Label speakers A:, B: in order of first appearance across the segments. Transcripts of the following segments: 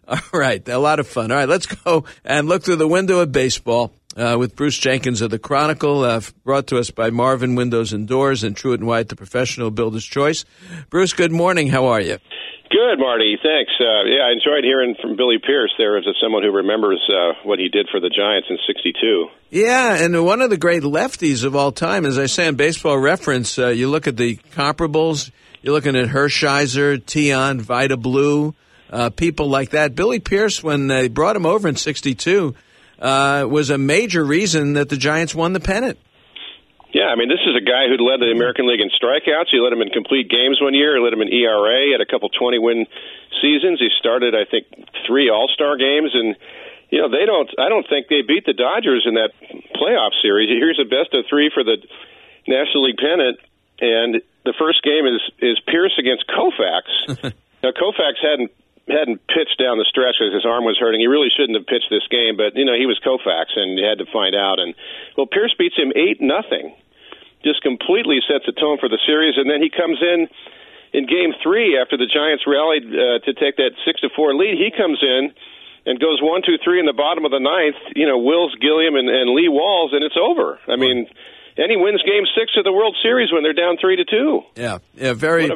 A: All right, a lot of fun. All right, let's go and look through the window of baseball with Bruce Jenkins of the Chronicle, brought to us by Marvin Windows and Doors and Truett & White, the professional builder's choice. Bruce, good morning. How are you?
B: Good, Marty. Thanks. I enjoyed hearing from Billy Pierce there as someone who remembers what he did for the Giants in '62.
A: Yeah, and one of the great lefties of all time, as I say in Baseball Reference, you look at the comparables, you're looking at Hershiser, Tion, Vida Blue, people like that. Billy Pierce, when they brought him over in '62, was a major reason that the Giants won the pennant.
B: Yeah, I mean, this is a guy who led the American League in strikeouts. He led him in complete games one year. He led him in ERA, had a couple 20-win seasons. He started, I think, 3 All-Star games, and you know, I don't think they beat the Dodgers in that playoff series. Here's a best of 3 for the National League pennant, and the first game is Pierce against Koufax. Now, Koufax hadn't pitched down the stretch because his arm was hurting. He really shouldn't have pitched this game, but, you know, he was Koufax, and you had to find out. And, well, Pierce beats him 8-0. Just completely sets the tone for the series, and then he comes in Game 3 after the Giants rallied to take that 6-4 lead. He comes in and goes 1-2-3 in the bottom of the ninth, you know, Wills Gilliam and Lee Walls, and it's over. I mean, and he wins Game 6 of the World Series when they're down 3-2.
A: Yeah, very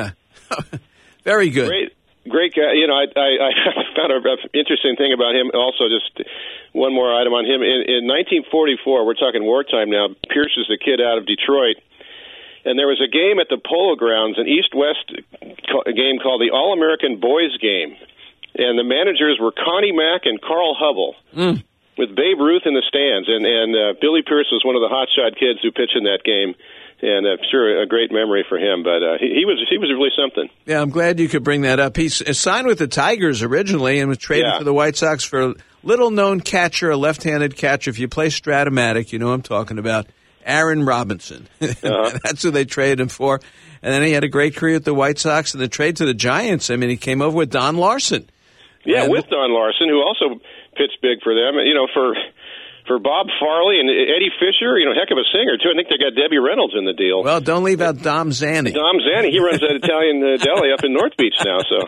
A: good.
B: Great guy. You know, I found an interesting thing about him also, just one more item on him. In 1944, we're talking wartime now, Pierce is the kid out of Detroit, and there was a game at the Polo Grounds, an East-West game called the All-American Boys Game, and the managers were Connie Mack and Carl Hubble, with Babe Ruth in the stands, and Billy Pierce was one of the hotshot kids who pitched in that game. And I'm sure a great memory for him, but he was really something.
A: Yeah, I'm glad you could bring that up. He's signed with the Tigers originally and was traded to the White Sox for a little-known catcher, a left-handed catcher. If you play Stratomatic, you know what I'm talking about, Aaron Robinson. That's who they traded him for. And then he had a great career at the White Sox. And the trade to the Giants, I mean, he came over with Don Larson.
B: Yeah, with Don Larson, who also pitched big for them. You know, for Bob Farley and Eddie Fisher, you know, heck of a singer, too. I think they got Debbie Reynolds in the deal.
A: Well, don't leave out Dom Zanni.
B: Dom Zanni, he runs that Italian deli up in North Beach now, so.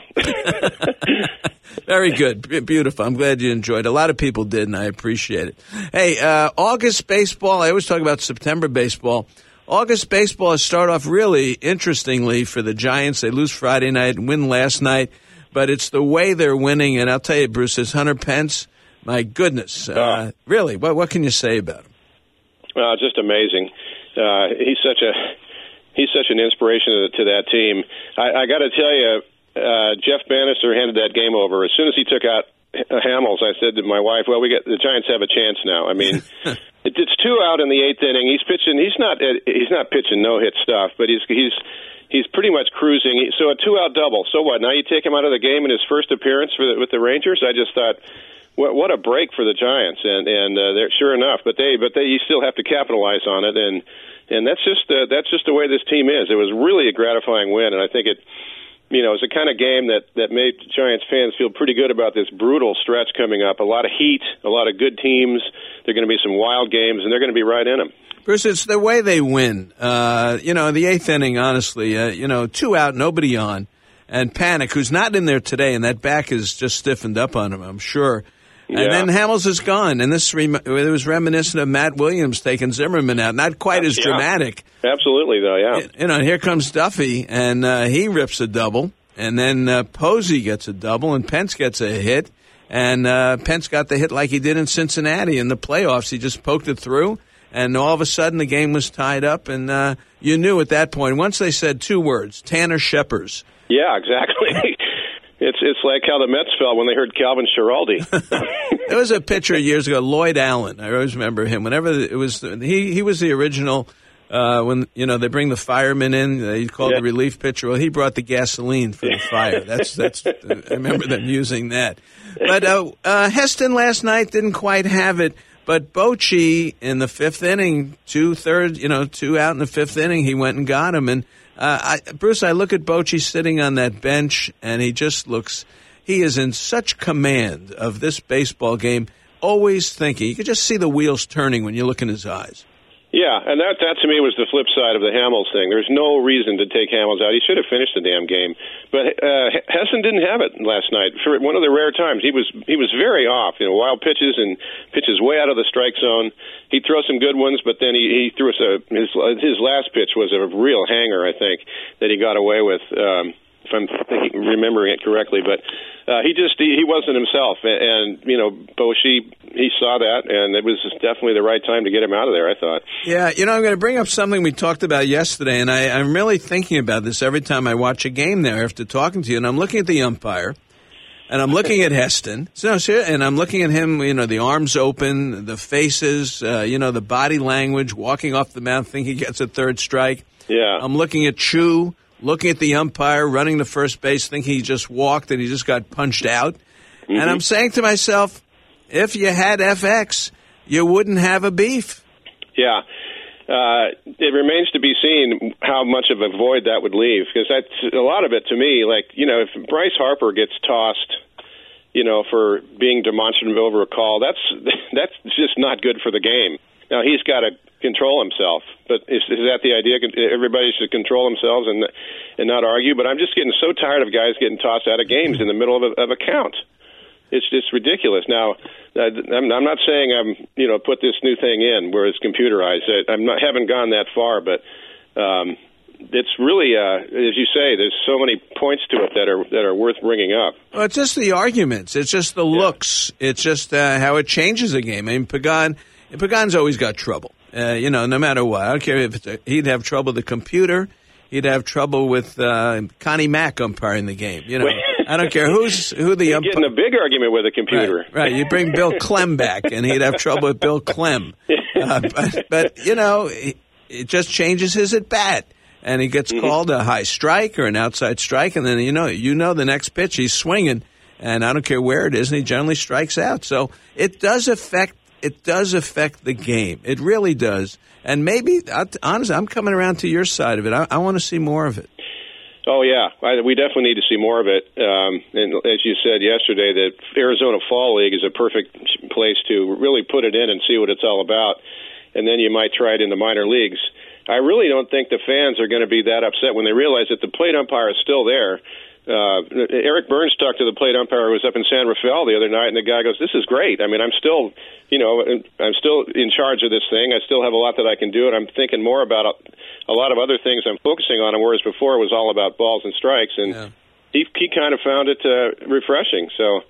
A: Very good. Beautiful. I'm glad you enjoyed it. A lot of people did, and I appreciate it. Hey, August baseball, I always talk about September baseball. August baseball has started off really interestingly for the Giants. They lose Friday night, win last night, but it's the way they're winning, and I'll tell you, Bruce, is Hunter Pence. My goodness. Really, what can you say about him?
B: Just amazing. He's such an inspiration to that team. I got to tell you, Jeff Bannister handed that game over. As soon as he took out Hamels, I said to my wife, well, the Giants have a chance now. I mean, it's 2 out in the 8th inning. He's pitching. He's not pitching no-hit stuff, but he's pretty much cruising. So a 2-out double. So what? Now you take him out of the game in his first appearance with the Rangers? I just thought, what a break for the Giants, and they're sure enough. But you still have to capitalize on it, and that's just the way this team is. It was really a gratifying win, and I think it was the kind of game that made Giants fans feel pretty good about this brutal stretch coming up. A lot of heat, a lot of good teams. There are going to be some wild games, and they're going to be right in them.
A: Bruce, it's the way they win. The 8th inning, honestly, 2 out, nobody on, and Panic, who's not in there today, and that back is just stiffened up on him, I'm sure. And then Hamels is gone, and it was reminiscent of Matt Williams taking Zimmerman out. Not quite as dramatic.
B: Absolutely, though, yeah.
A: Here comes Duffy, and he rips a double, and then Posey gets a double, and Pence gets a hit, and Pence got the hit like he did in Cincinnati in the playoffs. He just poked it through, and all of a sudden the game was tied up, and you knew at that point, once they said 2 words, Tanner Scheppers.
B: Yeah, exactly. It's like how the Mets felt when they heard Calvin Schiraldi.
A: There was a pitcher years ago, Lloyd Allen. I always remember him. Whenever it was, he was the original. When they bring the firemen in, they called the relief pitcher. Well, he brought the gasoline for the fire. That's. I remember them using that. But Heston last night didn't quite have it. But Bochy in the 5th inning, 2 out in the 5th inning, he went and got him. And Bruce, I look at Bochy sitting on that bench, and he is in such command of this baseball game, always thinking. You can just see the wheels turning when you look in his eyes.
B: Yeah, and that to me was the flip side of the Hamels thing. There's no reason to take Hamels out. He should have finished the damn game. But Heston didn't have it last night. For one of the rare times, he was very off. Wild pitches and pitches way out of the strike zone. He'd throw some good ones, but then he threw us his last pitch was a real hanger, I think, that he got away with. If I'm remembering it correctly, but he wasn't himself, and Boshi, he saw that, and it was definitely the right time to get him out of there, I thought.
A: Yeah, I'm going to bring up something we talked about yesterday, and I'm really thinking about this every time I watch a game there after talking to you, and I'm looking at the umpire, and I'm looking at Heston, and I'm looking at him, the arms open, the faces, the body language, walking off the mound, thinking he gets a third strike.
B: Yeah.
A: I'm looking at Chu, looking at the umpire, running to first base, thinking he just walked and he just got punched out. Mm-hmm. And I'm saying to myself, if you had FX, you wouldn't have a beef.
B: Yeah. It remains to be seen how much of a void that would leave, because that's a lot of it to me. Like, if Bryce Harper gets tossed, for being demonstrative over a call, that's just not good for the game. Now, he's got to control himself, but is that the idea? Everybody should control themselves and not argue. But I'm just getting so tired of guys getting tossed out of games in the middle of a count. It's just ridiculous. Now, I'm not saying put this new thing in where it's computerized. Haven't gone that far, but it's really, as you say, there's so many points to it that are worth bringing up.
A: Well, it's just the arguments. It's just the looks. It's just how it changes a game. I mean, Pagan's always got trouble. No matter what. I don't care if he'd have trouble with the computer. He'd have trouble with Connie Mack umpiring the game. I don't care who the umpire.
B: Getting a big argument with a computer.
A: Right. You bring Bill Clem back, and he'd have trouble with Bill Clem. But it just changes his at bat, and he gets called a high strike or an outside strike, and then the next pitch he's swinging, and I don't care where it is, and he generally strikes out. So it does affect the game. It really does. And maybe, honestly, I'm coming around to your side of it. I want to see more of it.
B: Oh, yeah. We definitely need to see more of it. And as you said yesterday, the Arizona Fall League is a perfect place to really put it in and see what it's all about. And then you might try it in the minor leagues. I really don't think the fans are going to be that upset when they realize that the plate umpire is still there. Eric Burns talked to the plate umpire who was up in San Rafael the other night, and the guy goes, "This is great. I mean, I'm still in charge of this thing. I still have a lot that I can do, and I'm thinking more about a lot of other things I'm focusing on, whereas before it was all about balls and strikes." And he kind of found it refreshing. So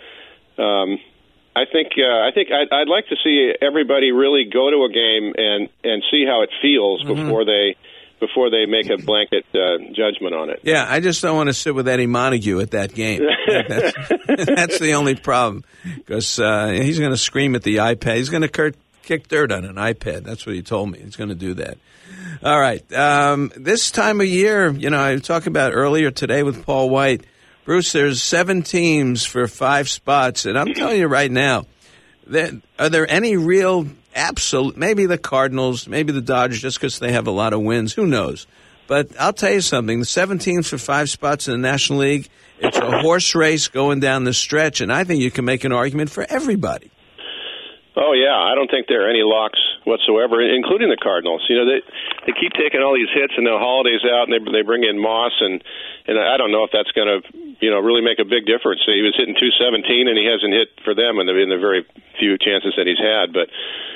B: I think I'd like to see everybody really go to a game and see how it feels before they make a blanket judgment on it.
A: Yeah, I just don't want to sit with Eddie Montague at that game. That's the only problem, because he's going to scream at the iPad. He's going to kick dirt on an iPad. That's what he told me. He's going to do that. All right. This time of year, I talked about earlier today with Paul White. Bruce, there's 7 teams for 5 spots, and I'm telling you right now, are there any real absolute, maybe the Cardinals, maybe the Dodgers, just because they have a lot of wins. Who knows? But I'll tell you something. The 7 teams for 5 spots in the National League, it's a horse race going down the stretch, and I think you can make an argument for everybody.
B: Oh, yeah. I don't think there are any locks whatsoever, including the Cardinals. They keep taking all these hits, and the Holiday's out, and they bring in Moss, and I don't know if that's going to really make a big difference. So he was hitting .217, and he hasn't hit for them in the very few chances that he's had. But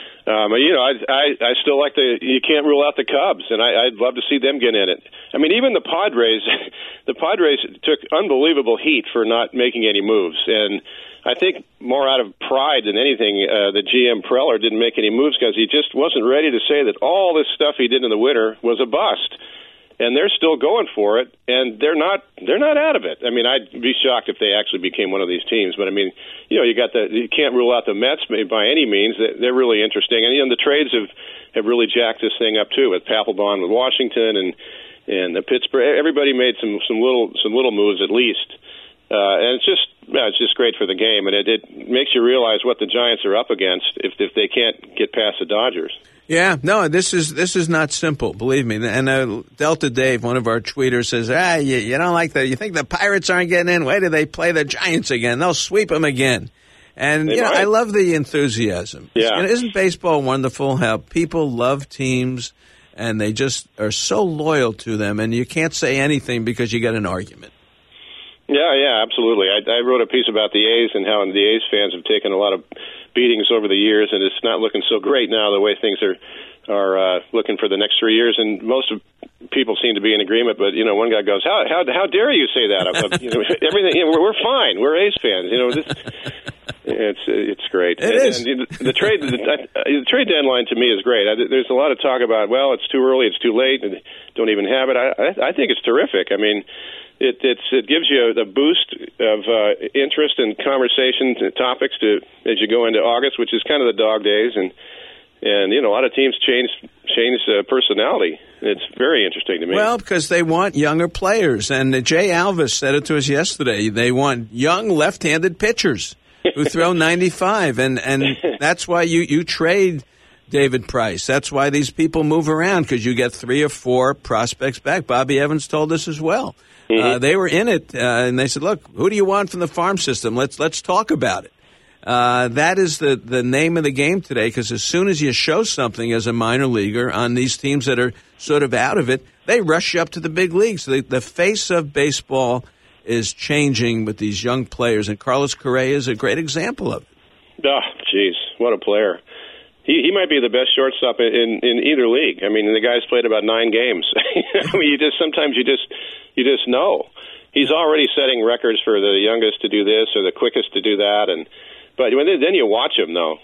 B: I still like you can't rule out the Cubs, and I'd love to see them get in it. I mean, even the Padres took unbelievable heat for not making any moves, and I think more out of pride than anything, the GM Preller didn't make any moves because he just wasn't ready to say that all this stuff he did in the winter was a bust. And they're still going for it, and they're not out of it. I mean, I'd be shocked if they actually became one of these teams. But I mean, you can't rule out the Mets by any means. They're really interesting, and the trades have really jacked this thing up too, with Papelbon with Washington and the Pittsburgh. Everybody made some little moves at least, and it's just great for the game, and it makes you realize what the Giants are up against if they can't get past the Dodgers.
A: Yeah, no, this is not simple, believe me. And Delta Dave, one of our tweeters, says, you don't like you think the Pirates aren't getting in? Wait till they play the Giants again. They'll sweep them again. And I love the enthusiasm.
B: Yeah.
A: Isn't baseball wonderful how people love teams and they just are so loyal to them, and you can't say anything because you get an argument?
B: Yeah, absolutely. I wrote a piece about the A's and how the A's fans have taken a lot of beatings over the years, and it's not looking so great now the way things are looking for the next 3 years. And most of people seem to be in agreement, but one guy goes, "How dare you say that?" Everything. We're fine. We're A's fans. It's great.
A: It is.
B: And the trade deadline to me is great. There's a lot of talk about, well, it's too early, it's too late, and don't even have it. I think it's terrific. I mean, it gives you the boost of interest and conversation topics as you go into August, which is kind of the dog days, and a lot of teams change personality. It's very interesting to me.
A: Well, because they want younger players, and Jay Alvis said it to us yesterday. They want young left-handed pitchers who throw 95, and that's why you trade David Price. That's why these people move around, because you get 3 or 4 prospects back. Bobby Evans told us as well.
B: Mm-hmm.
A: They were in it, and they said, "Look, who do you want from the farm system? Let's talk about it." That is the name of the game today, because as soon as you show something as a minor leaguer on these teams that are sort of out of it, they rush you up to the big leagues. The face of baseball is changing with these young players, and Carlos Correa is a great example of it.
B: Oh, geez, what a player. He might be the best shortstop in either league. I mean, the guy's played about 9 games. I mean, sometimes you just know. He's already setting records for the youngest to do this or the quickest to do that, but then you watch him though.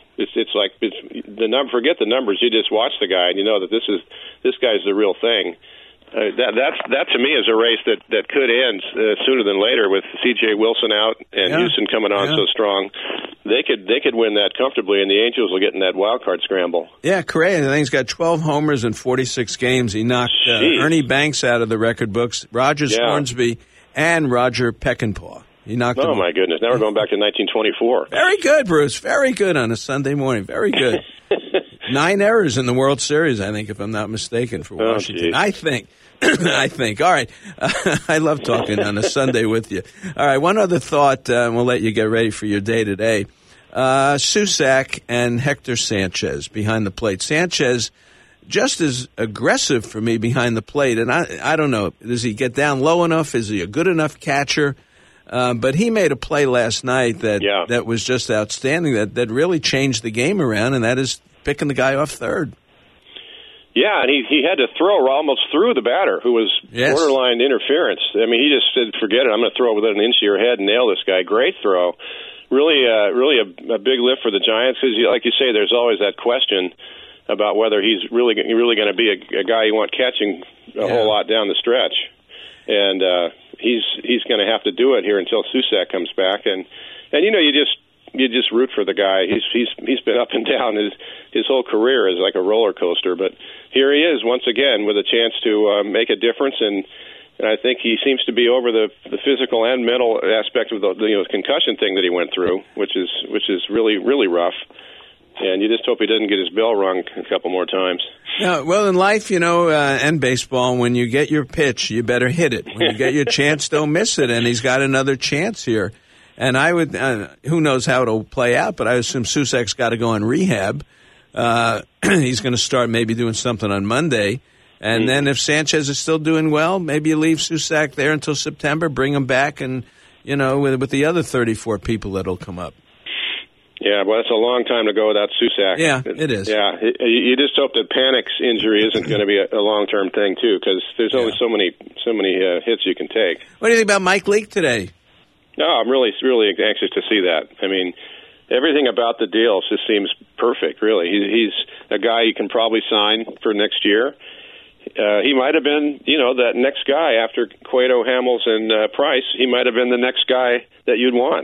B: Forget the numbers. You just watch the guy and you know that this guy's the real thing. That to me is a race that could end sooner than later with C.J. Wilson out and Houston coming on so strong. They could win that comfortably, and the Angels will get in that wild card scramble.
A: Yeah, Correa, I think he's got 12 homers in 46 games. He knocked Ernie Banks out of the record books, Rogers Hornsby, and Roger Peckinpah. He knocked him.
B: Oh, my goodness. Now we're going back to 1924.
A: Very good, Bruce. Very good on a Sunday morning. Very good. 9 errors in the World Series, I think, if I'm not mistaken, for Washington. I think. All right. I love talking on a Sunday with you. All right. One other thought, and we'll let you get ready for your day today. Susac and Hector Sanchez behind the plate. Sanchez just as aggressive for me behind the plate, and I don't know. Does he get down low enough? Is he a good enough catcher? But he made a play last night that was just outstanding, that really changed the game around, and that is picking the guy off third.
B: Yeah, and he had to throw almost through the batter, who was borderline interference. I mean, he just said, "Forget it. I'm going to throw within an inch of your head and nail this guy." Great throw. Really a big lift for the Giants, because, like you say, there's always that question about whether he's really going to be a guy you want catching a whole lot down the stretch. And he's going to have to do it here until Susac comes back. And you just root for the guy. He's been up and down. His whole career is like a roller coaster, but here he is once again with a chance to make a difference, and I think he seems to be over the physical and mental aspect of the concussion thing that he went through, which is really, really rough. And you just hope he doesn't get his bell rung a couple more times.
A: Yeah, well, in life, and baseball, when you get your pitch, you better hit it. When you get your chance, don't miss it. And he's got another chance here. And I would, who knows how it'll play out, but I assume Susac's got to go on rehab. He's going to start maybe doing something on Monday. And then if Sanchez is still doing well, maybe you leave Susac there until September, bring him back, and, with the other 34 people that'll come up.
B: Yeah, well, that's a long time to go without Susac.
A: Yeah, it is.
B: Yeah, you just hope that Panic's injury isn't going to be a long-term thing, too, because there's only so many hits you can take.
A: What do you think about Mike Leake today?
B: No, I'm really anxious to see that. I mean, everything about the deal just seems perfect, really. He's a guy you can probably sign for next year. He might have been, that next guy after Cueto, Hamels, and Price. He might have been the next guy that you'd want.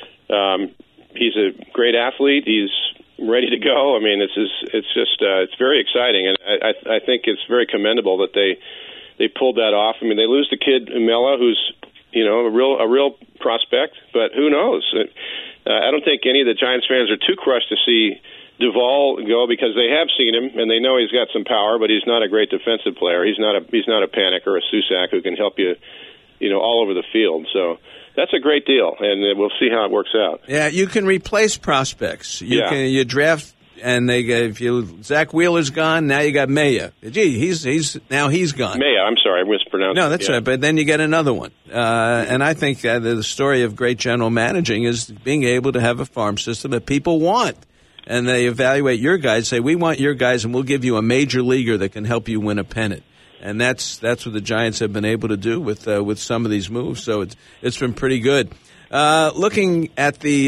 B: He's a great athlete. He's ready to go. I mean, it's very exciting, and I think it's very commendable that they pulled that off. I mean, they lose the kid Umela, who's a real prospect, but who knows? I don't think any of the Giants fans are too crushed to see Duvall go, because they have seen him and they know he's got some power, but he's not a great defensive player. He's not a Panic or a Susac who can help you, all over the field. So that's a great deal, and we'll see how it works out.
A: Yeah, you can replace prospects. You draft, and if Zach Wheeler's gone, now you got Maya. Gee, he's gone.
B: Maya, I'm sorry, I mispronounced.
A: No, that's right. But then you get another one, and I think the story of great general managing is being able to have a farm system that people want. And they evaluate your guys, say, we want your guys, and we'll give you a major leaguer that can help you win a pennant. And that's what the Giants have been able to do with some of these moves. So it's been pretty good. Looking at the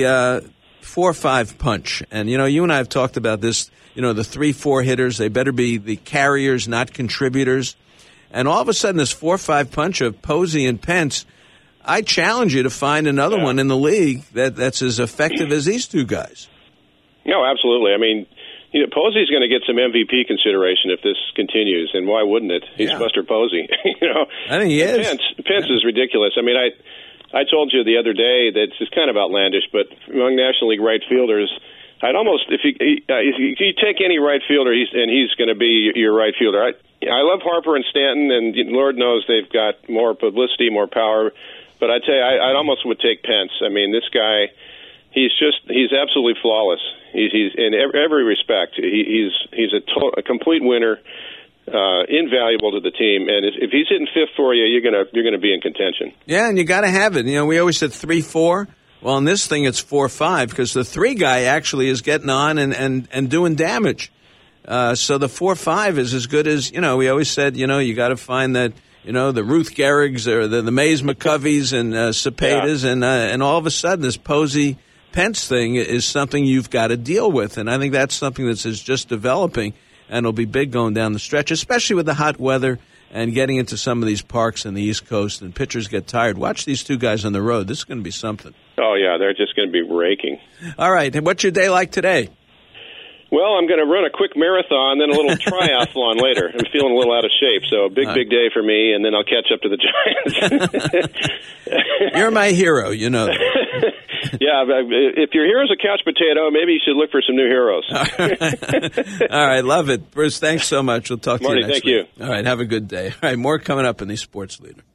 A: 4-5 punch, and you and I have talked about this. The 3-4 hitters, they better be the carriers, not contributors. And all of a sudden, this 4-5 punch of Posey and Pence, I challenge you to find another one in the league that's as effective as these two guys.
B: No, absolutely. I mean, Posey's going to get some MVP consideration if this continues, and why wouldn't it? He's Buster Posey.
A: I think he is.
B: Pence is ridiculous. I mean, I told you the other day that it's kind of outlandish, but among National League right fielders, I'd almost if you take any right fielder, he's going to be your right fielder. I love Harper and Stanton, and Lord knows they've got more publicity, more power. But I tell you, I almost would take Pence. I mean, this guy. He's absolutely flawless. He's in every respect. He's a complete winner, invaluable to the team. And if he's hitting fifth for you, you're gonna be in contention.
A: Yeah, and you got to have it. We always said 3-4. Well, in this thing, it's 4-5 because the 3 guy actually is getting on and doing damage. So the 4-5 is as good as we always said. You got to find that. The Ruth Gehrigs or the Mays McCoveys and Cepedas, and all of a sudden this Posey Pence thing is something you've got to deal with, and I think that's something that's just developing, and it'll be big going down the stretch, especially with the hot weather and getting into some of these parks in the East Coast, and pitchers get tired. Watch these two guys on the road. This is going to be something.
B: Oh, yeah, they're just going to be raking.
A: All right, what's your day like today?
B: Well, I'm going to run a quick marathon, then a little triathlon later. I'm feeling a little out of shape, so a big day for me, and then I'll catch up to the Giants.
A: You're my hero, you know that.
B: Yeah, if your hero's a couch potato, maybe you should look for some new heroes.
A: All right, love it. Bruce, thanks so much. We'll talk to you next week.
B: Marty, thank you.
A: All right, have a good day. All right, more coming up in the Sports Leader.